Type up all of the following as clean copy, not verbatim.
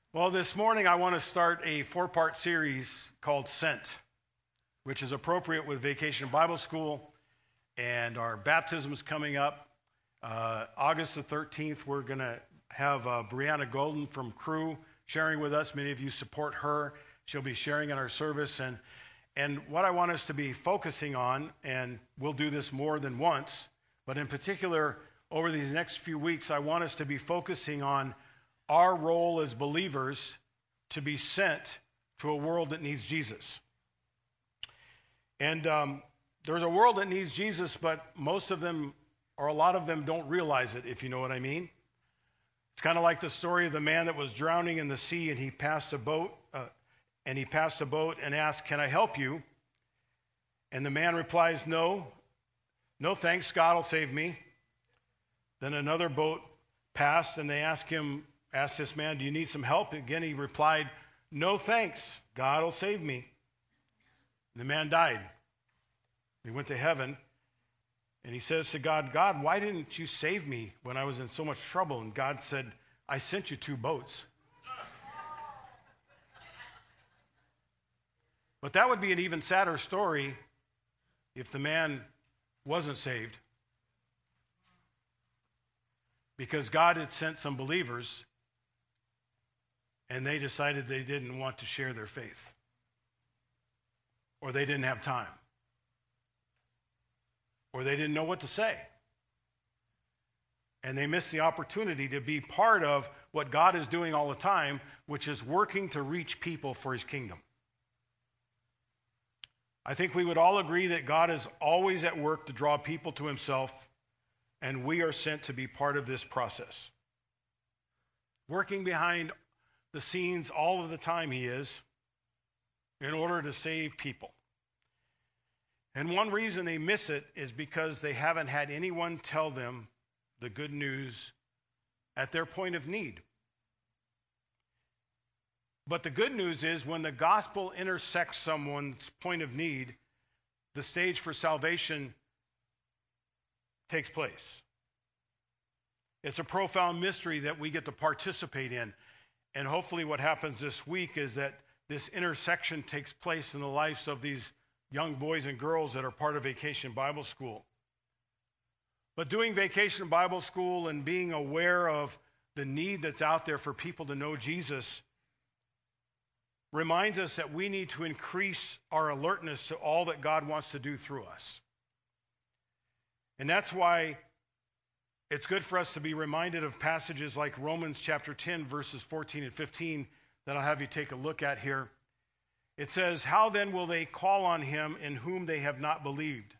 Well, this morning I want to start a four-part series called Sent, which is appropriate with Vacation Bible School and our baptisms coming up. August the 13th, we're going to have Brianna Golden from Cru sharing with us. Many of you support her. She'll be sharing in our service. And what I want us to be focusing on, and we'll do this more than once, but in particular, over these next few weeks, I want us to be focusing on our role as believers to be sent to a world that needs Jesus. And there's a world that needs Jesus, but most of them, or a lot of them, don't realize it, if you know what I mean. It's kind of like the story of the man that was drowning in the sea, and he passed a boat, and asked, "Can I help you?" And the man replies, "No thanks, God will save me." Then another boat passed, and they asked this man, "Do you need some help?" Again, he replied, "No thanks, God will save me." And the man died. He went to heaven, and he says to God, "God, why didn't you save me when I was in so much trouble?" And God said, "I sent you 2 boats. But that would be an even sadder story if the man wasn't saved, because God had sent some believers, and they decided they didn't want to share their faith, or they didn't have time, or they didn't know what to say. And they missed the opportunity to be part of what God is doing all the time, which is working to reach people for his kingdom. I think we would all agree that God is always at work to draw people to himself, and we are sent to be part of this process. Working behind the scenes all of the time he is, in order to save people. And one reason they miss it is because they haven't had anyone tell them the good news at their point of need. But the good news is, when the gospel intersects someone's point of need, the stage for salvation takes place. It's a profound mystery that we get to participate in. And hopefully what happens this week is that this intersection takes place in the lives of these young boys and girls that are part of Vacation Bible School. But doing Vacation Bible School and being aware of the need that's out there for people to know Jesus reminds us that we need to increase our alertness to all that God wants to do through us. And that's why it's good for us to be reminded of passages like Romans chapter 10, verses 14 and 15 that I'll have you take a look at here. It says, "How then will they call on him in whom they have not believed?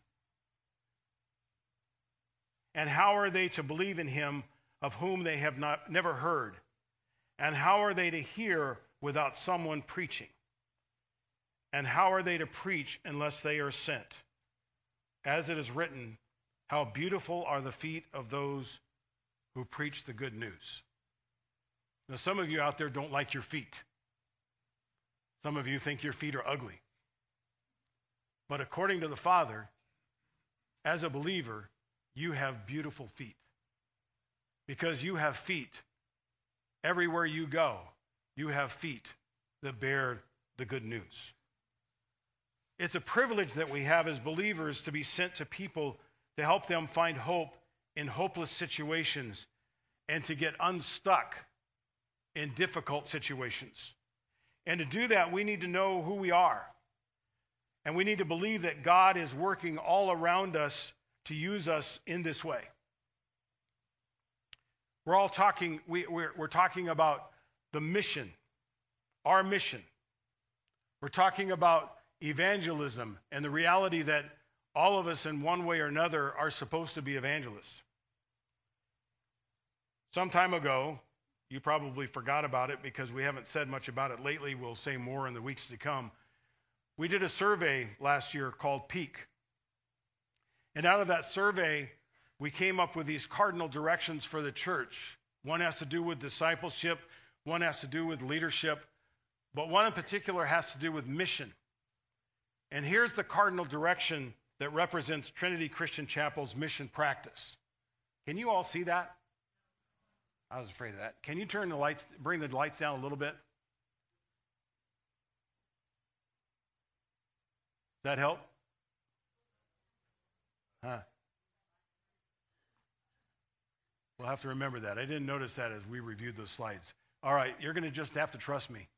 And how are they to believe in him of whom they have never heard? And how are they to hear without someone preaching? And how are they to preach unless they are sent? As it is written, how beautiful are the feet of those who preach the good news." Now, some of you out there don't like your feet. Some of you think your feet are ugly. But according to the Father, as a believer, you have beautiful feet. Because you have feet. Everywhere you go, you have feet that bear the good news. It's a privilege that we have as believers to be sent to people to help them find hope in hopeless situations and to get unstuck in difficult situations. And to do that, we need to know who we are. And we need to believe that God is working all around us to use us in this way. We're talking about the mission, our mission. We're talking about evangelism and the reality that all of us in one way or another are supposed to be evangelists. Some time ago, you probably forgot about it because we haven't said much about it lately. We'll say more in the weeks to come. We did a survey last year called Peak. And out of that survey, we came up with these cardinal directions for the church. One has to do with discipleship, one has to do with leadership, but one in particular has to do with mission. And here's the cardinal direction that represents Trinity Christian Chapel's mission practice. Can you all see that? I was afraid of that. Can you bring the lights down a little bit? Does that help? Huh. We'll have to remember that. I didn't notice that as we reviewed those slides. All right, you're going to just have to trust me.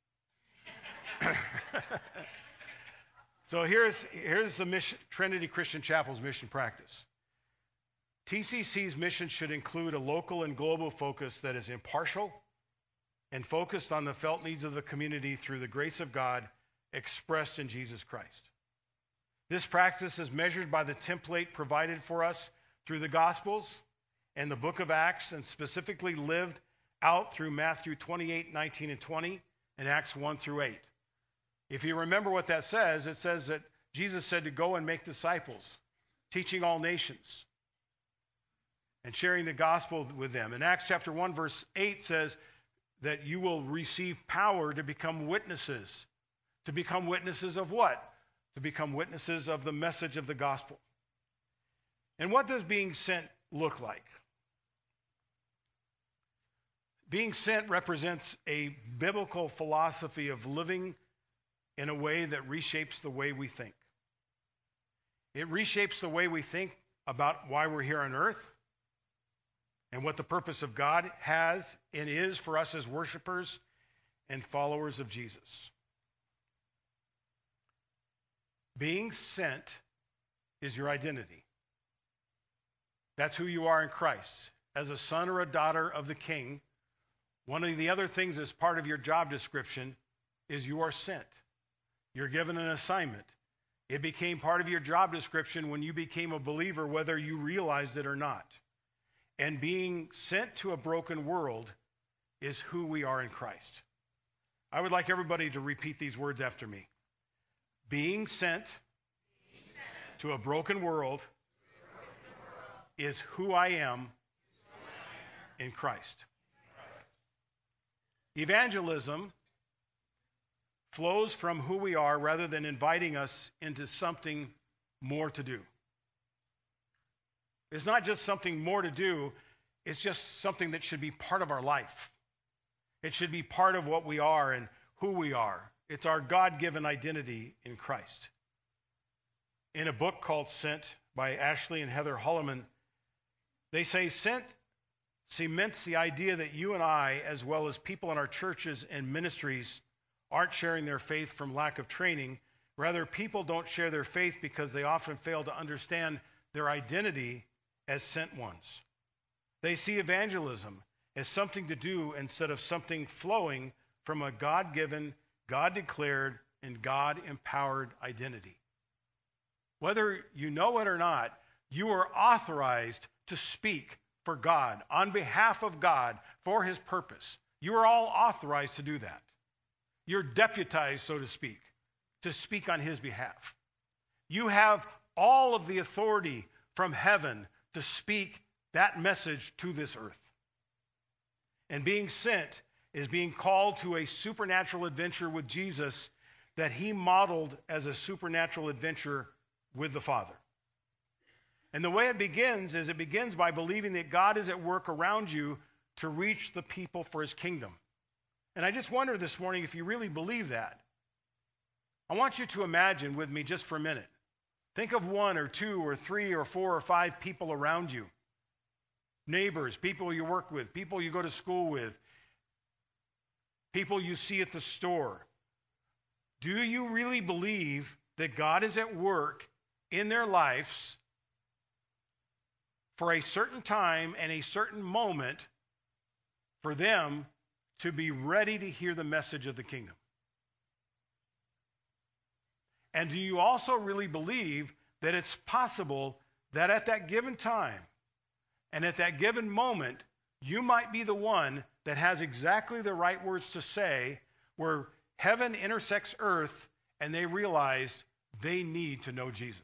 So here's the Trinity Christian Chapel's mission practice. TCC's mission should include a local and global focus that is impartial and focused on the felt needs of the community through the grace of God expressed in Jesus Christ. This practice is measured by the template provided for us through the Gospels and the book of Acts, and specifically lived out through Matthew 28, 19, and 20, and Acts 1 through 8. If you remember what that says, it says that Jesus said to go and make disciples, teaching all nations, and sharing the gospel with them. And Acts chapter 1, verse 8 says that you will receive power to become witnesses. To become witnesses of what? To become witnesses of the message of the gospel. And what does being sent look like? Being sent represents a biblical philosophy of living in a way that reshapes the way we think. It reshapes the way we think about why we're here on earth and what the purpose of God has and is for us as worshipers and followers of Jesus. Being sent is your identity. That's who you are in Christ. As a son or a daughter of the King, one of the other things as part of your job description is you are sent. You're given an assignment. It became part of your job description when you became a believer, whether you realized it or not. And being sent to a broken world is who we are in Christ. I would like everybody to repeat these words after me. Being sent to a broken world is who I am in Christ. Evangelism flows from who we are rather than inviting us into something more to do. It's not just something more to do, it's just something that should be part of our life. It should be part of what we are and who we are. It's our God-given identity in Christ. In a book called Sent by Ashley and Heather Holloman, they say sent cements the idea that you and I, as well as people in our churches and ministries, aren't sharing their faith from lack of training. Rather, people don't share their faith because they often fail to understand their identity as sent ones. They see evangelism as something to do instead of something flowing from a God-given, God-declared, and God-empowered identity. Whether you know it or not, you are authorized to speak for God, on behalf of God, for His purpose. You are all authorized to do that. You're deputized, so to speak on His behalf. You have all of the authority from heaven to speak that message to this earth. And being sent is being called to a supernatural adventure with Jesus that He modeled as a supernatural adventure with the Father. And the way it begins is it begins by believing that God is at work around you to reach the people for His kingdom. And I just wonder this morning if you really believe that. I want you to imagine with me just for a minute. Think of 1 or 2 or 3 or 4 or 5 people around you. Neighbors, people you work with, people you go to school with, people you see at the store. Do you really believe that God is at work in their lives for a certain time and a certain moment for them to be ready to hear the message of the kingdom? And do you also really believe that it's possible that at that given time and at that given moment, you might be the one that has exactly the right words to say where heaven intersects earth and they realize they need to know Jesus?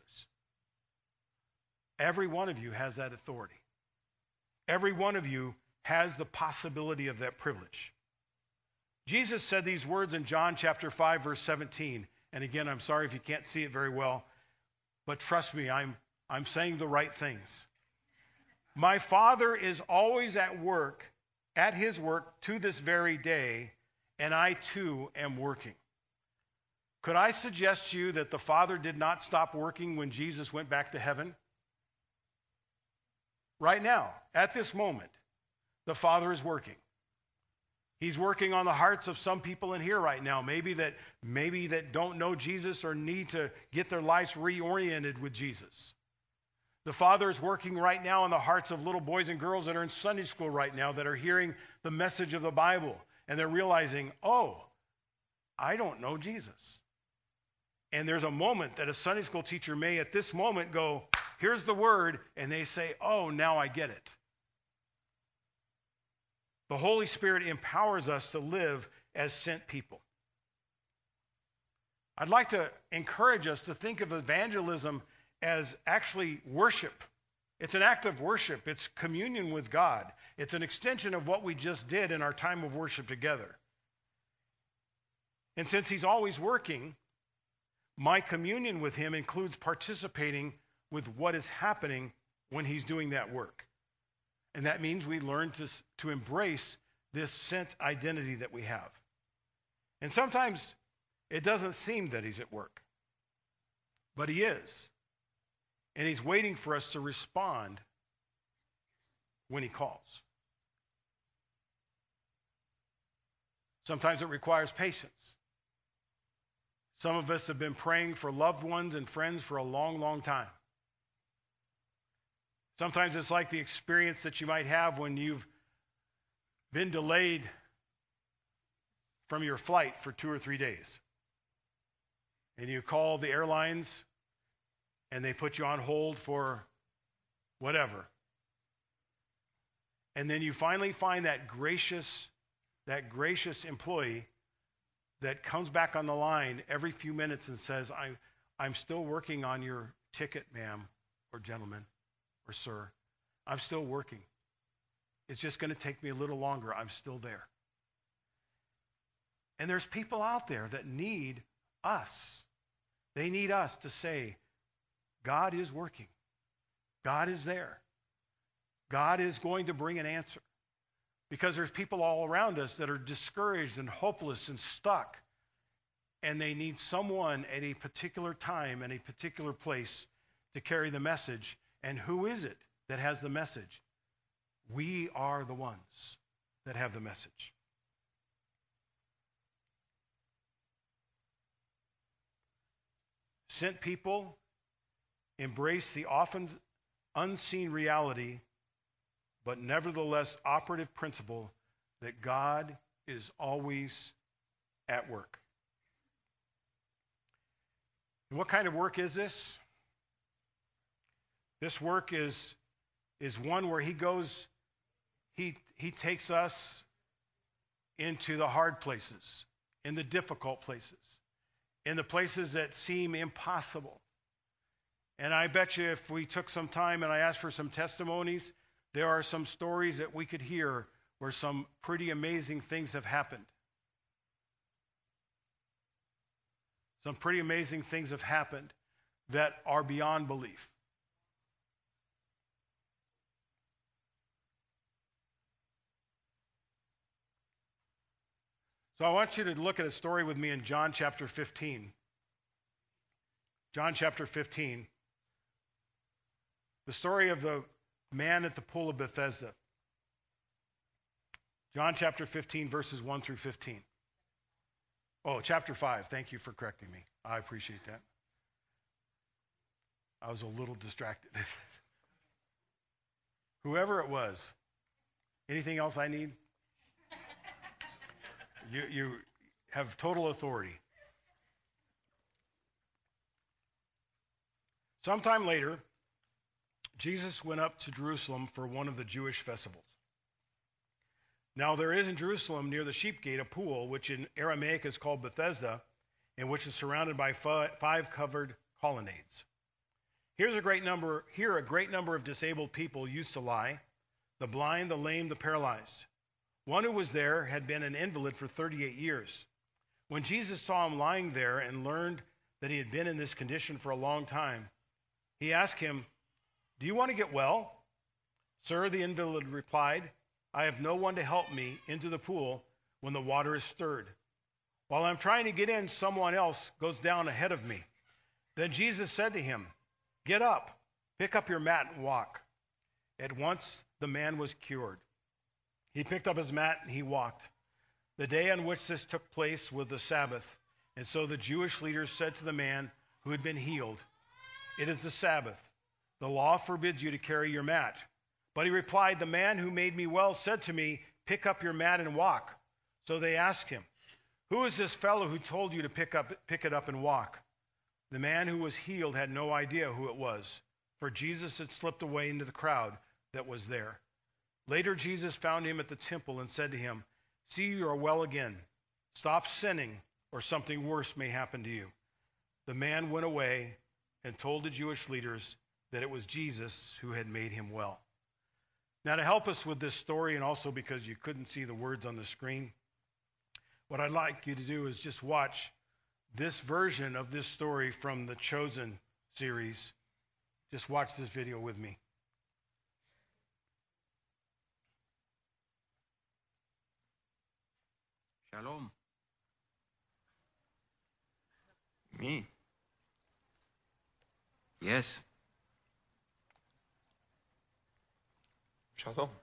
Every one of you has that authority. Every one of you has the possibility of that privilege. Jesus said these words in John chapter 5, verse 17. And again, I'm sorry if you can't see it very well, but trust me, I'm saying the right things. My Father is always at work at his work to this very day, and I too am working. Could I suggest to you that the Father did not stop working when Jesus went back to heaven? Right now, at this moment, the Father is working. He's working on the hearts of some people in here right now, maybe that don't know Jesus or need to get their lives reoriented with Jesus. The Father is working right now on the hearts of little boys and girls that are in Sunday school right now that are hearing the message of the Bible, and they're realizing, oh, I don't know Jesus. And there's a moment that a Sunday school teacher may at this moment go, here's the word, and they say, oh, now I get it. The Holy Spirit empowers us to live as sent people. I'd like to encourage us to think of evangelism as actually worship. It's an act of worship. It's communion with God. It's an extension of what we just did in our time of worship together. And since he's always working, my communion with him includes participating with what is happening when he's doing that work. And that means we learn to embrace this sent identity that we have. And sometimes it doesn't seem that he's at work, but he is. And he's waiting for us to respond when he calls. Sometimes it requires patience. Some of us have been praying for loved ones and friends for a long, long time. Sometimes it's like the experience that you might have when you've been delayed from your flight for 2 or 3 days. And you call the airlines and they put you on hold for whatever. And then you finally find that gracious employee that comes back on the line every few minutes and says, I'm still working on your ticket, ma'am or gentleman or sir. I'm still working. It's just going to take me a little longer. I'm still there. And there's people out there that need us. They need us to say, God is working. God is there. God is going to bring an answer. Because there's people all around us that are discouraged and hopeless and stuck. And they need someone at a particular time and a particular place to carry the message. And who is it that has the message? We are the ones that have the message. Sent people embrace the often unseen reality, but nevertheless operative principle that God is always at work. And what kind of work is this? This work is one where he takes us into the hard places, in the difficult places, in the places that seem impossible. And I bet you if we took some time and I asked for some testimonies, there are some stories that we could hear where some pretty amazing things have happened. Some pretty amazing things have happened that are beyond belief. So I want you to look at a story with me in John chapter 15. John chapter 15. The story of the man at the pool of Bethesda. John chapter 15, verses 1 through 15. Oh, chapter 5. Thank you for correcting me. I appreciate that. I was a little distracted. Whoever it was. Anything else I need? You have total authority. Sometime later, Jesus went up to Jerusalem for one of the Jewish festivals. Now there is in Jerusalem near the sheep gate a pool, which in Aramaic is called Bethesda, and which is surrounded by 5 covered colonnades. Here a great number of disabled people used to lie, the blind, the lame, the paralyzed. One who was there had been an invalid for 38 years. When Jesus saw him lying there and learned that he had been in this condition for a long time, he asked him, "Do you want to get well?" "Sir," the invalid replied, I have no one to help me into the pool when the water is stirred. While I'm trying to get in, someone else goes down ahead of me." Then Jesus said to him, "Get up, pick up your mat and walk." At once the man was cured. He picked up his mat and he walked. The day on which this took place was the Sabbath, and so the Jewish leaders said to the man who had been healed, "It is the Sabbath. The law forbids you to carry your mat." But he replied, "The man who made me well said to me, 'Pick up your mat and walk.'" So they asked him, "Who is this fellow who told you to pick it up and walk?" The man who was healed had no idea who it was, for Jesus had slipped away into the crowd that was there. Later Jesus found him at the temple and said to him, "See, you are well again. Stop sinning, or something worse may happen to you." The man went away and told the Jewish leaders that it was Jesus who had made him well. Now, to help us with this story, and also because you couldn't see the words on the screen, what I'd like you to do is just watch this version of this story from the Chosen series. Just watch this video with me. Shalom. Me? Yes. Shalom.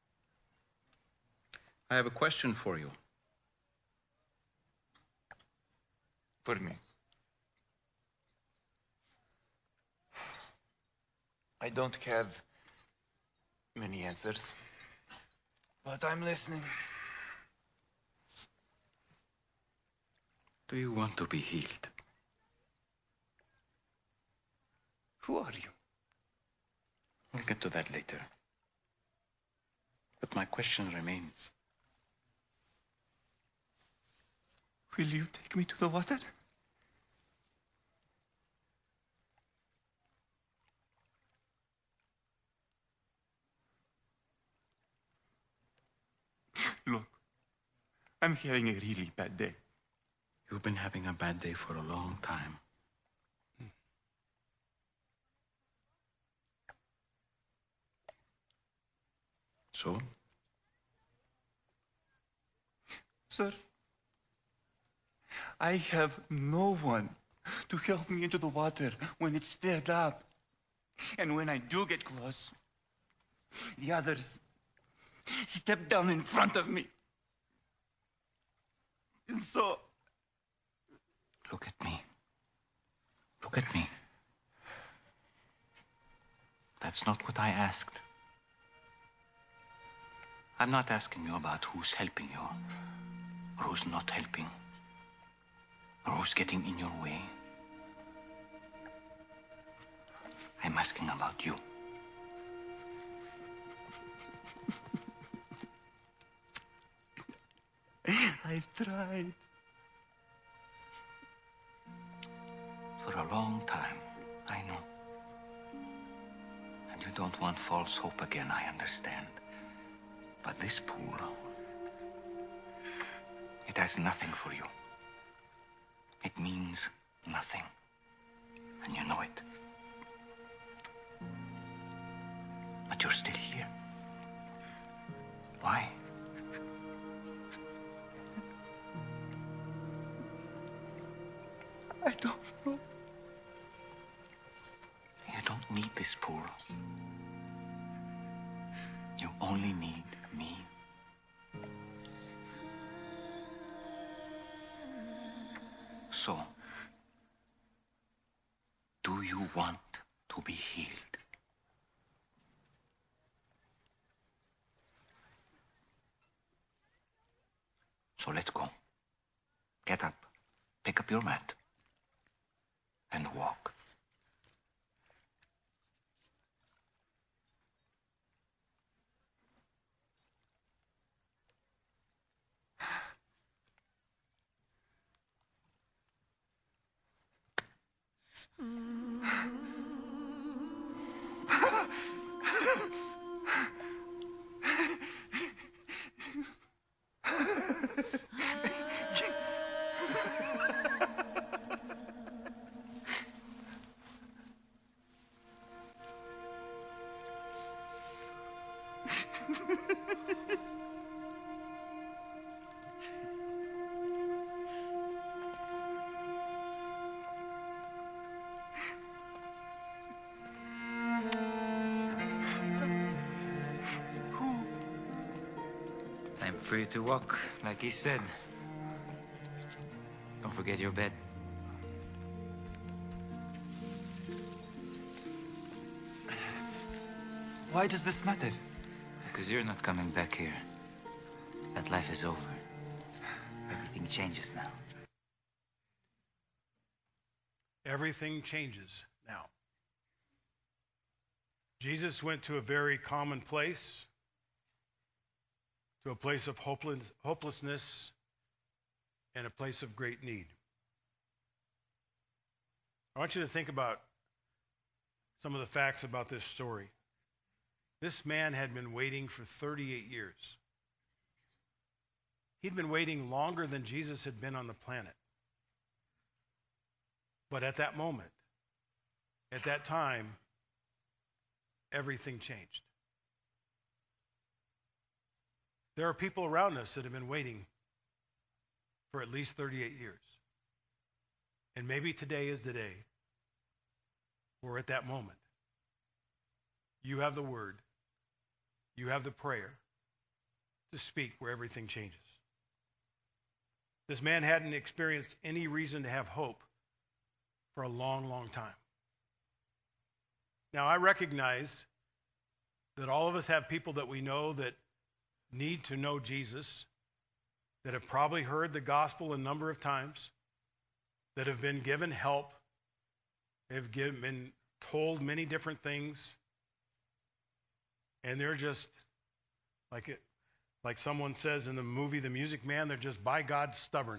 I have a question for you. For me. I don't have many answers, but I'm listening. Do you want to be healed? Who are you? We'll get to that later. But my question remains. Will you take me to the water? Look, I'm having a really bad day. You've been having a bad day for a long time. So? Sir, I have no one to help me into the water when it's stirred up. And when I do get close, the others step down in front of me. And so... Look at me. Look at me. That's not what I asked. I'm not asking you about who's helping you, or who's not helping, or who's getting in your way. I'm asking about you. I've tried. For a long time, I know. And you don't want false hope again, I understand. But this pool, it has nothing for you. It means nothing. And you know it. But you're still here. Why? I don't know. You don't need this pool. You only need me. So, do you want to be healed? So let's go. Get up, pick up your mat, and walk. for you to walk, like he said. Don't forget your bed. Why does this matter? Because you're not coming back here. That life is over. Everything changes now. Everything changes now. Jesus went to a very common place, to a place of hopelessness and a place of great need. I want you to think about some of the facts about this story. This man had been waiting for 38 years. He'd been waiting longer than Jesus had been on the planet. But at that moment, at that time, everything changed. There are people around us that have been waiting for at least 38 years. And maybe today is the day where at that moment, you have the word, you have the prayer to speak where everything changes. This man hadn't experienced any reason to have hope for a long, long time. Now, I recognize that all of us have people that we know that need to know Jesus, that have probably heard the gospel a number of times, that have been given help, have been told many different things, and they're just like someone says in the movie The Music Man, they're just by God stubborn.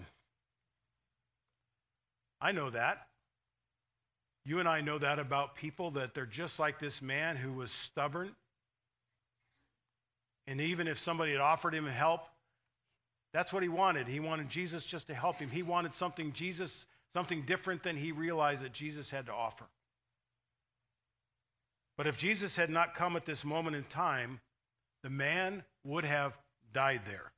I know that. You and I know that about people, that they're just like this man who was stubborn. And even if somebody had offered him help, that's what he wanted. He wanted Jesus just to help him. He wanted something different than he realized that Jesus had to offer. But if Jesus had not come at this moment in time, the man would have died there.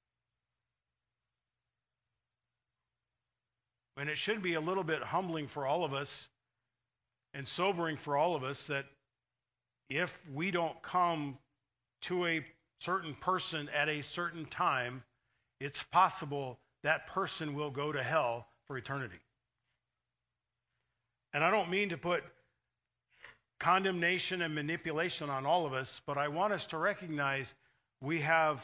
And it should be a little bit humbling for all of us and sobering for all of us that if we don't come to a certain person at a certain time, it's possible that person will go to hell for eternity. And I don't mean to put condemnation and manipulation on all of us, but I want us to recognize we have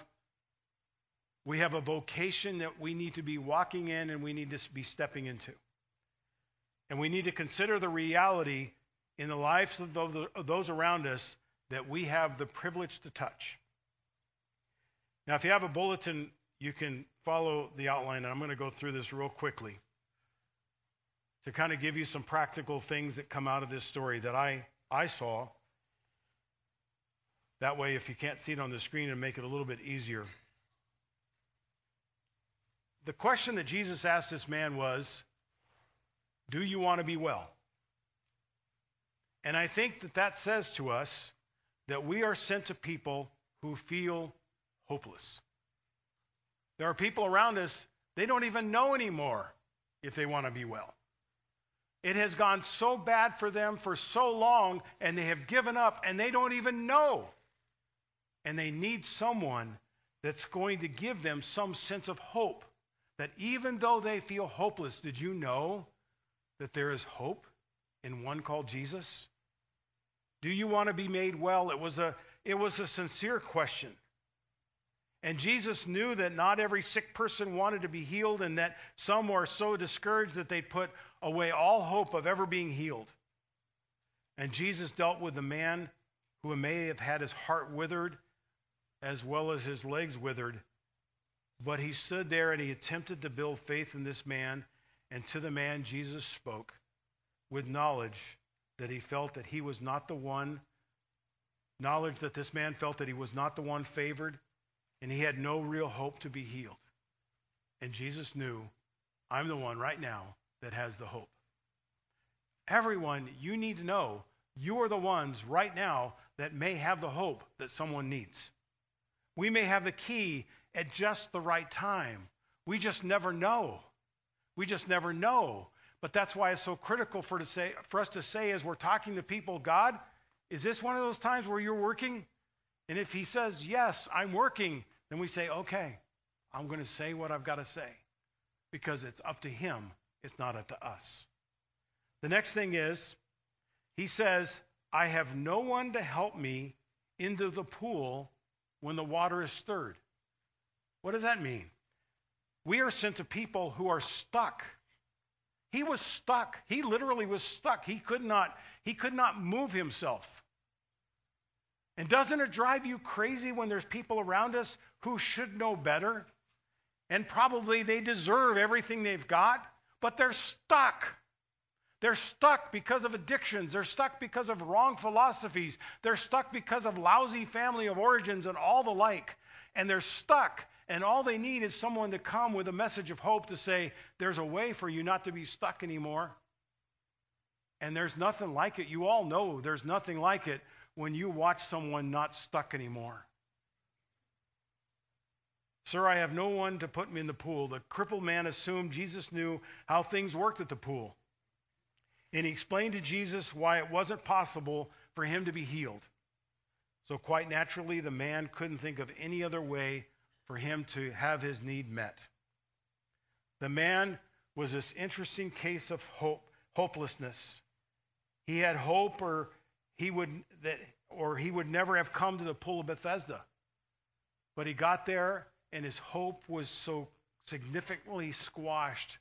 a vocation that we need to be walking in and we need to be stepping into. And we need to consider the reality in the lives of those around us that we have the privilege to touch. Now, if you have a bulletin, you can follow the outline, and I'm going to go through this real quickly to kind of give you some practical things that come out of this story that I saw. That way, if you can't see it on the screen, and make it a little bit easier. The question that Jesus asked this man was, do you want to be well? And I think that says to us that we are sent to people who feel hopeless. There are people around us, they don't even know anymore if they want to be well. It has gone so bad for them for so long, and they have given up, and they don't even know. And they need someone that's going to give them some sense of hope, that even though they feel hopeless, did you know that there is hope in one called Jesus? Do you want to be made well? It was a sincere question. And Jesus knew that not every sick person wanted to be healed, and that some were so discouraged that they put away all hope of ever being healed. And Jesus dealt with the man who may have had his heart withered as well as his legs withered. But he stood there and he attempted to build faith in this man. And to the man, Jesus spoke with knowledge that he felt that he was not the one, knowledge that this man felt that he was not the one favored, and he had no real hope to be healed. And Jesus knew, I'm the one right now that has the hope. Everyone, you need to know, you are the ones right now that may have the hope that someone needs. We may have the key at just the right time. We just never know. We just never know. But that's why it's so critical for us to say as we're talking to people, God, is this one of those times where you're working? And if he says, yes, I'm working, then we say, okay, I'm going to say what I've got to say because it's up to him. It's not up to us. The next thing is, he says, I have no one to help me into the pool when the water is stirred. What does that mean? We are sent to people who are stuck. He was stuck. He literally was stuck. He could not move himself. And doesn't it drive you crazy when there's people around us who should know better? And probably they deserve everything they've got, but they're stuck. They're stuck because of addictions. They're stuck because of wrong philosophies. They're stuck because of lousy family of origins and all the like. And they're stuck. And all they need is someone to come with a message of hope to say, there's a way for you not to be stuck anymore. And there's nothing like it. You all know there's nothing like it when you watch someone not stuck anymore. Sir, I have no one to put me in the pool. The crippled man assumed Jesus knew how things worked at the pool. And he explained to Jesus why it wasn't possible for him to be healed. So quite naturally, the man couldn't think of any other way for him to have his need met. The man was this interesting case of hopelessness. He had hope, or he would never have come to the pool of Bethesda. But he got there, and his hope was so significantly squashed.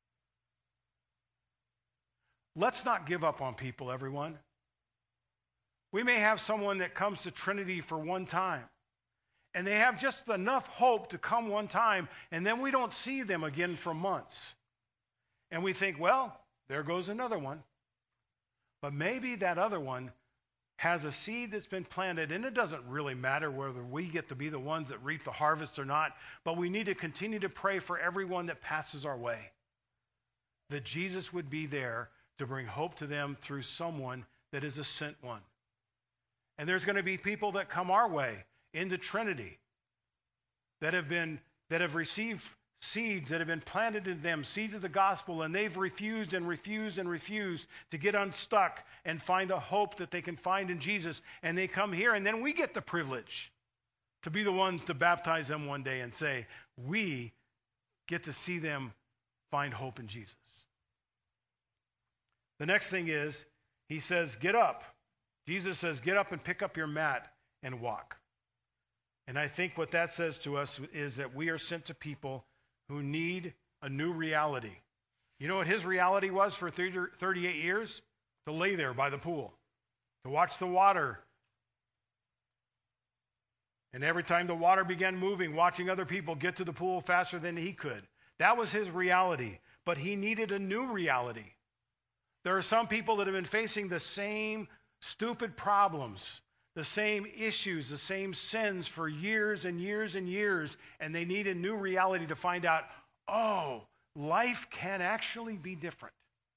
Let's not give up on people, everyone. We may have someone that comes to Trinity for one time, and they have just enough hope to come one time, and then we don't see them again for months. And we think, well, there goes another one. But maybe that other one has a seed that's been planted, and it doesn't really matter whether we get to be the ones that reap the harvest or not, but we need to continue to pray for everyone that passes our way, that Jesus would be there to bring hope to them through someone that is a sent one. And there's going to be people that come our way into Trinity that have received seeds that have been planted in them, seeds of the gospel, and they've refused and refused and refused to get unstuck and find a hope that they can find in Jesus. And they come here, and then we get the privilege to be the ones to baptize them one day and say, we get to see them find hope in Jesus. The next thing is, he says, get up. Jesus says, get up and pick up your mat and walk. And I think what that says to us is that we are sent to people who need a new reality. You know what his reality was for 38 years? To lay there by the pool, to watch the water. And every time the water began moving, watching other people get to the pool faster than he could. That was his reality. But he needed a new reality. There are some people that have been facing the same stupid problems, the same issues, the same sins for years and years and years, and they need a new reality to find out, oh, life can actually be different.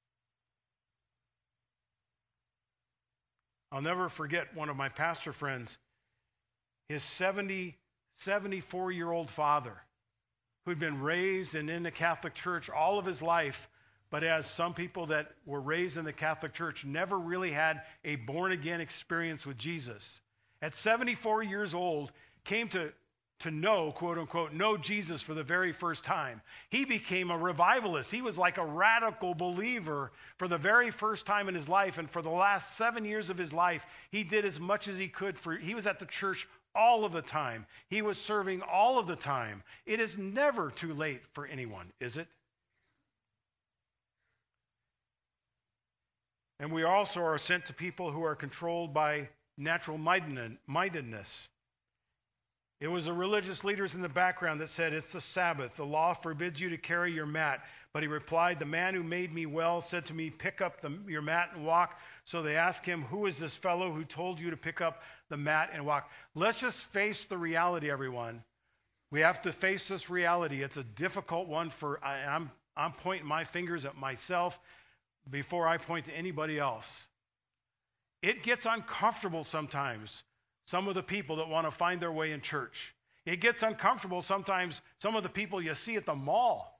I'll never forget one of my pastor friends, his 74-year-old father, who'd been raised and in the Catholic Church all of his life, but as some people that were raised in the Catholic Church never really had a born-again experience with Jesus. At 74 years old, came to know, quote unquote, know Jesus for the very first time. He became a revivalist. He was like a radical believer for the very first time in his life. And for the last 7 years of his life, he did as much as he could. He was at the church all of the time. He was serving all of the time. It is never too late for anyone, is it? And we also are sent to people who are controlled by natural mindedness. It was the religious leaders in the background that said, it's the Sabbath. The law forbids you to carry your mat. But he replied, the man who made me well said to me, pick up your mat and walk. So they asked him, who is this fellow who told you to pick up the mat and walk? Let's just face the reality, everyone. We have to face this reality. It's a difficult one I'm pointing my fingers at myself before I point to anybody else. It gets uncomfortable sometimes, some of the people that want to find their way in church. It gets uncomfortable sometimes, some of the people you see at the mall.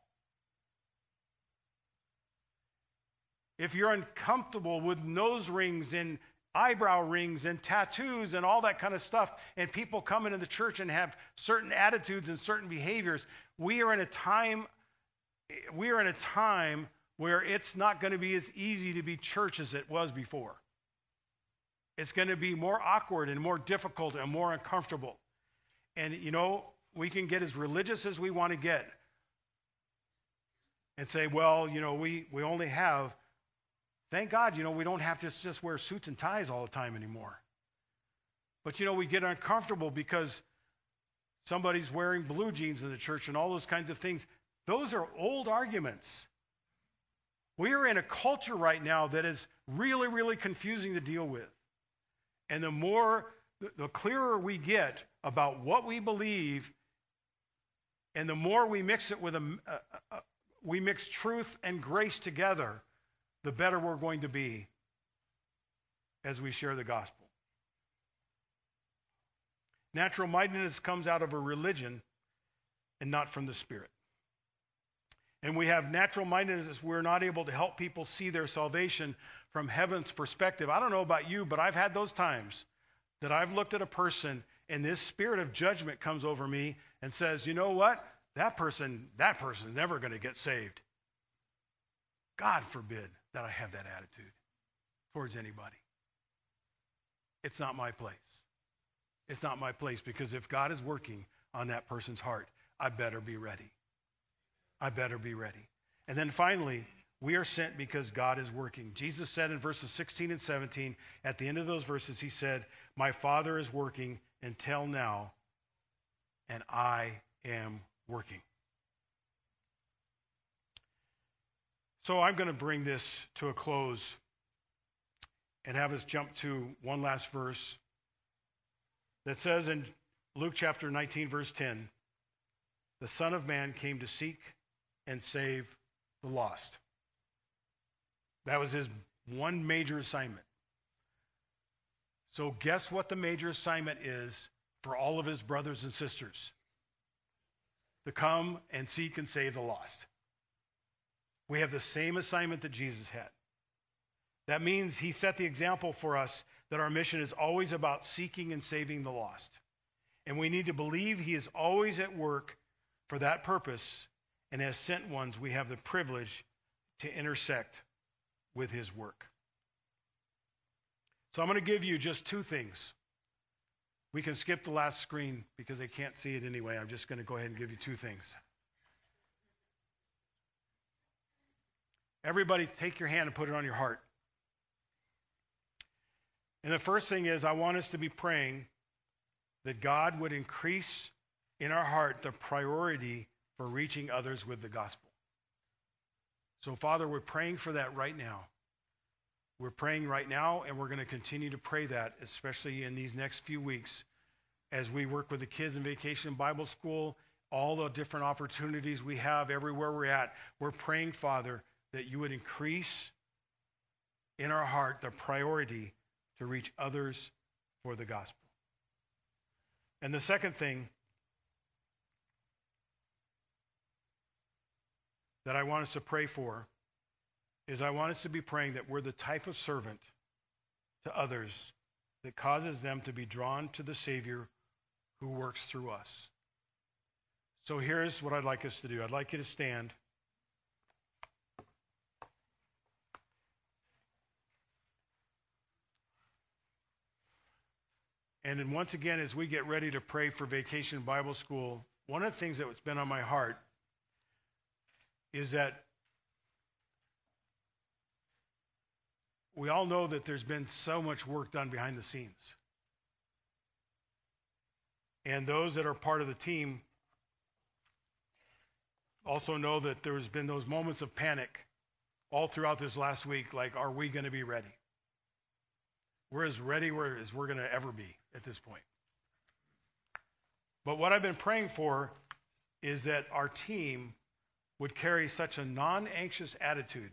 If you're uncomfortable with nose rings in eyebrow rings and tattoos and all that kind of stuff, and people come into the church and have certain attitudes and certain behaviors. We are in a time where it's not going to be as easy to be church as it was before. It's going to be more awkward and more difficult and more uncomfortable. And, we can get as religious as we want to get and say, well, we only have, thank God, we don't have to just wear suits and ties all the time anymore. But, we get uncomfortable because somebody's wearing blue jeans in the church and all those kinds of things. Those are old arguments. We are in a culture right now that is really, really confusing to deal with. And the clearer we get about what we believe, and the more we mix it with we mix truth and grace together, the better we're going to be as we share the gospel. Natural mindedness comes out of a religion and not from the Spirit. And we have natural mindedness, we're not able to help people see their salvation from heaven's perspective. I don't know about you, but I've had those times that I've looked at a person and this spirit of judgment comes over me and says, you know what? That person is never going to get saved. God forbid that I have that attitude towards anybody. It's not my place. It's not my place, because if God is working on that person's heart, I better be ready. I better be ready. And then finally, we are sent because God is working. Jesus said in verses 16 and 17, at the end of those verses, he said, my Father is working until now, and I am working. So I'm going to bring this to a close and have us jump to one last verse that says in Luke chapter 19, verse 10, the Son of Man came to seek and save the lost. That was his one major assignment. So guess what the major assignment is for all of his brothers and sisters? To come and seek and save the lost. We have the same assignment that Jesus had. That means he set the example for us that our mission is always about seeking and saving the lost. And we need to believe he is always at work for that purpose, and as sent ones, we have the privilege to intersect with his work. So I'm going to give you just two things. We can skip the last screen because they can't see it anyway. I'm just going to go ahead and give you two things. Everybody take your hand and put it on your heart. And the first thing is, I want us to be praying that God would increase in our heart the priority for reaching others with the gospel. So, Father, we're praying for that right now. We're praying right now, and we're going to continue to pray that, especially in these next few weeks as we work with the kids in Vacation Bible School, all the different opportunities we have everywhere we're at. We're praying, Father, that you would increase in our heart the priority to reach others for the gospel. And the second thing that I want us to pray for is I want us to be praying that we're the type of servant to others that causes them to be drawn to the Savior who works through us. So here's what I'd like us to do. I'd like you to stand. And then once again, as we get ready to pray for Vacation Bible School, one of the things that's been on my heart is that we all know that there's been so much work done behind the scenes. And those that are part of the team also know that there's been those moments of panic all throughout this last week, like, are we going to be ready? We're as ready as we're going to ever be at this point. But what I've been praying for is that our team would carry such a non-anxious attitude.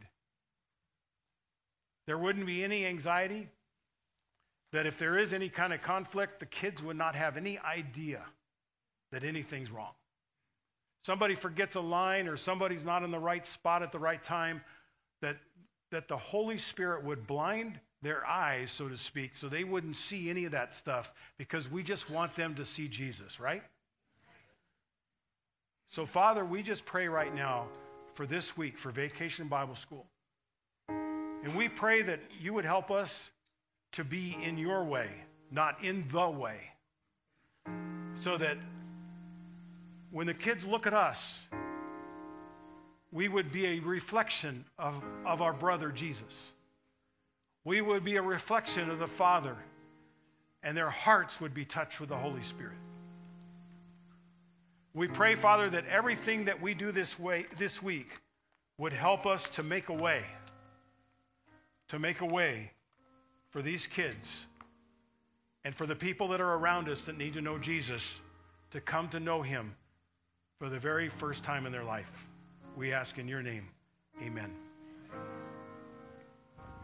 There wouldn't be any anxiety, that if there is any kind of conflict, the kids would not have any idea that anything's wrong. Somebody forgets a line or somebody's not in the right spot at the right time, that that the Holy Spirit would blind their eyes, so to speak, so they wouldn't see any of that stuff, because we just want them to see Jesus, right? So, Father, we just pray right now for this week, for Vacation Bible School. And we pray that you would help us to be in your way, not in the way. So that when the kids look at us, we would be a reflection of our brother Jesus. We would be a reflection of the Father, and their hearts would be touched with the Holy Spirit. We pray, Father, that everything that we do this week would help us to make a way for these kids and for the people that are around us that need to know Jesus, to come to know him for the very first time in their life. We ask in your name, amen.